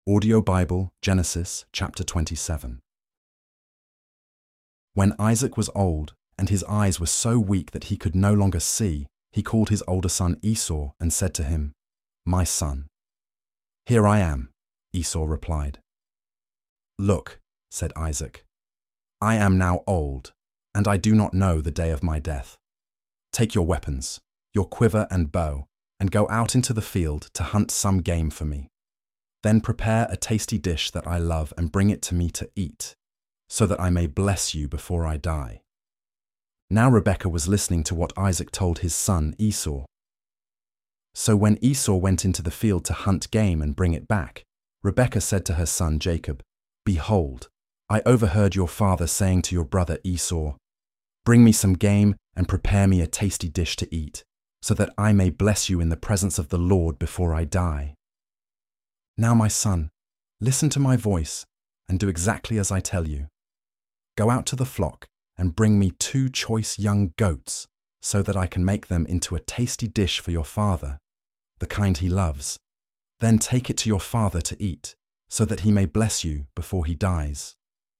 Audio Bible, Genesis chapter 27. When Isaac was old, and his eyes were so weak that he could no longer see, he called his older son Esau and said to him, "My son." "Here I am," Esau replied. "Look," said Isaac, "I am now old, and I do not know the day of my death. Take your weapons, your quiver and bow, and go out into the field to hunt some game for me. Then prepare a tasty dish that I love and bring it to me to eat, so that I may bless you before I die." Now Rebekah was listening to what Isaac told his son Esau. So when Esau went into the field to hunt game and bring it back, Rebekah said to her son Jacob, "Behold, I overheard your father saying to your brother Esau, 'Bring me some game and prepare me a tasty dish to eat, so that I may bless you in the presence of the Lord before I die.' Now, my son, listen to my voice and do exactly as I tell you. Go out to the flock and bring me 2 choice young goats, so that I can make them into a tasty dish for your father, the kind he loves. Then take it to your father to eat, so that he may bless you before he dies."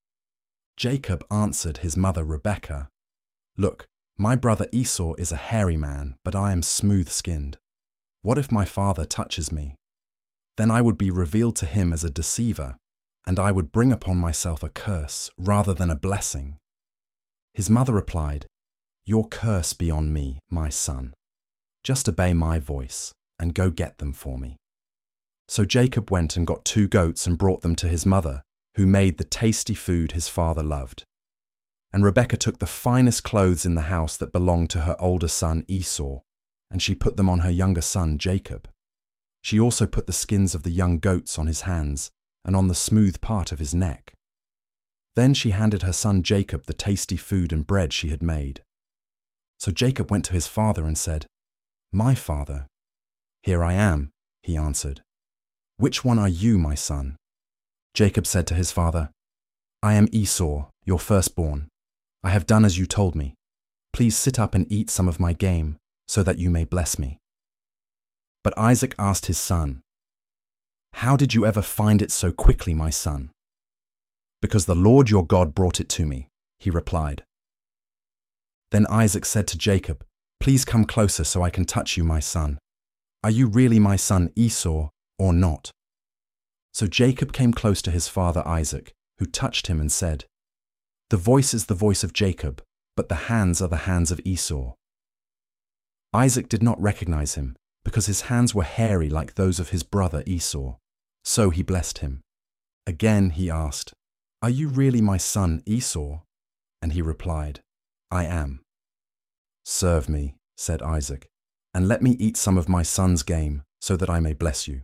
Jacob answered his mother Rebekah, "Look, my brother Esau is a hairy man, but I am smooth-skinned. What if my father touches me? Then I would be revealed to him as a deceiver, and I would bring upon myself a curse rather than a blessing." His mother replied, "Your curse be on me, my son. Just obey my voice and go get them for me." So Jacob went and got 2 goats and brought them to his mother, who made the tasty food his father loved. And Rebekah took the finest clothes in the house that belonged to her older son Esau, and she put them on her younger son Jacob. She also put the skins of the young goats on his hands and on the smooth part of his neck. Then she handed her son Jacob the tasty food and bread she had made. So Jacob went to his father and said, "My father." "Here I am," he answered. "Which one are you, my son?" Jacob said to his father, "I am Esau, your firstborn. I have done as you told me. Please sit up and eat some of my game, so that you may bless me." But Isaac asked his son, "How did you ever find it so quickly, my son?" "Because the Lord your God brought it to me," he replied. Then Isaac said to Jacob, "Please come closer so I can touch you, my son. Are you really my son Esau or not?" So Jacob came close to his father Isaac, who touched him and said, "The voice is the voice of Jacob, but the hands are the hands of Esau." Isaac did not recognize him, because his hands were hairy like those of his brother Esau. So he blessed him. Again he asked, "Are you really my son Esau?" And he replied, "I am." "Serve me," said Isaac, "and let me eat some of my son's game, so that I may bless you."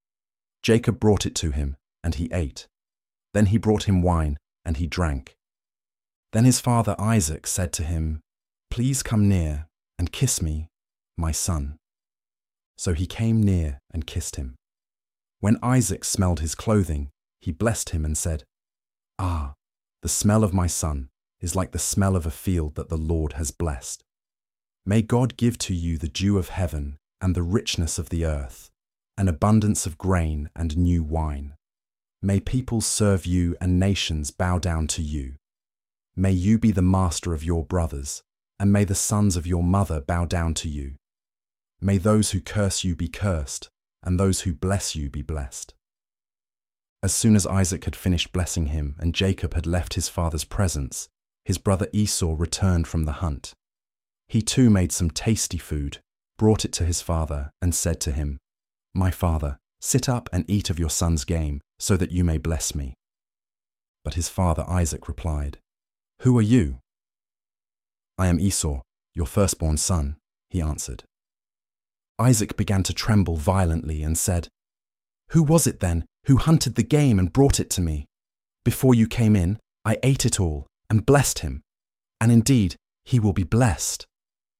Jacob brought it to him, and he ate. Then he brought him wine, and he drank. Then his father Isaac said to him, "Please come near and kiss me, my son." So he came near and kissed him. When Isaac smelled his clothing, he blessed him and said, "Ah, the smell of my son is like the smell of a field that the Lord has blessed. May God give to you the dew of heaven and the richness of the earth, an abundance of grain and new wine. May peoples serve you and nations bow down to you. May you be the master of your brothers, and may the sons of your mother bow down to you. May those who curse you be cursed, and those who bless you be blessed." As soon as Isaac had finished blessing him and Jacob had left his father's presence, his brother Esau returned from the hunt. He too made some tasty food, brought it to his father, and said to him, "My father, sit up and eat of your son's game, so that you may bless me." But his father Isaac replied, "Who are you?" "I am Esau, your firstborn son," he answered. Isaac began to tremble violently and said, "Who was it then who hunted the game and brought it to me? Before you came in, I ate it all and blessed him, and indeed he will be blessed."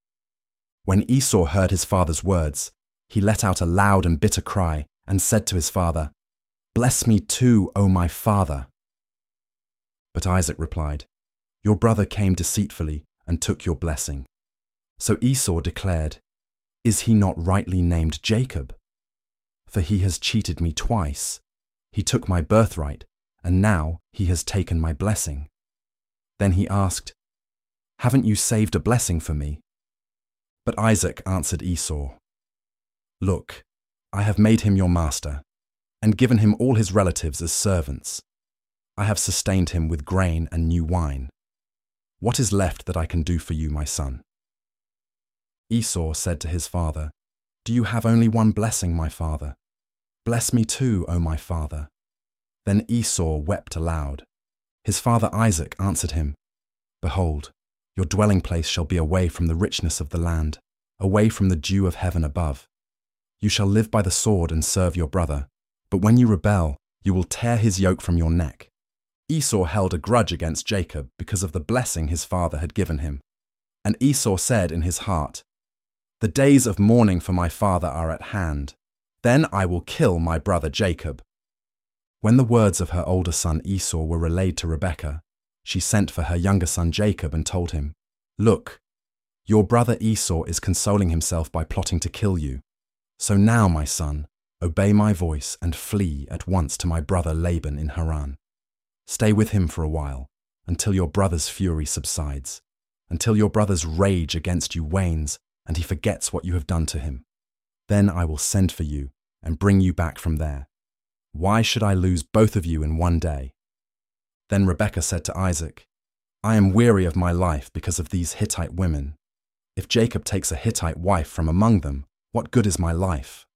When Esau heard his father's words, he let out a loud and bitter cry and said to his father, "Bless me too, O my father." But Isaac replied, "Your brother came deceitfully and took your blessing." So Esau declared, "Is he not rightly named Jacob? For he has cheated me twice. He took my birthright, and now he has taken my blessing." Then he asked, "Haven't you saved a blessing for me?" But Isaac answered Esau, "Look, I have made him your master, and given him all his relatives as servants. I have sustained him with grain and new wine. What is left that I can do for you, my son?" Esau said to his father, "Do you have only one blessing, my father? Bless me too, O my father." Then Esau wept aloud. His father Isaac answered him, "Behold, your dwelling place shall be away from the richness of the land, away from the dew of heaven above. You shall live by the sword and serve your brother, but when you rebel, you will tear his yoke from your neck." Esau held a grudge against Jacob because of the blessing his father had given him. And Esau said in his heart, "The days of mourning for my father are at hand. Then I will kill my brother Jacob." When the words of her older son Esau were relayed to Rebekah, she sent for her younger son Jacob and told him, "Look, your brother Esau is consoling himself by plotting to kill you. So now, my son, obey my voice and flee at once to my brother Laban in Haran. Stay with him for a while, until your brother's fury subsides, until your brother's rage against you wanes and he forgets what you have done to him. Then I will send for you and bring you back from there. Why should I lose both of you in one day?" Then Rebekah said to Isaac, "I am weary of my life because of these Hittite women. If Jacob takes a Hittite wife from among them, what good is my life?"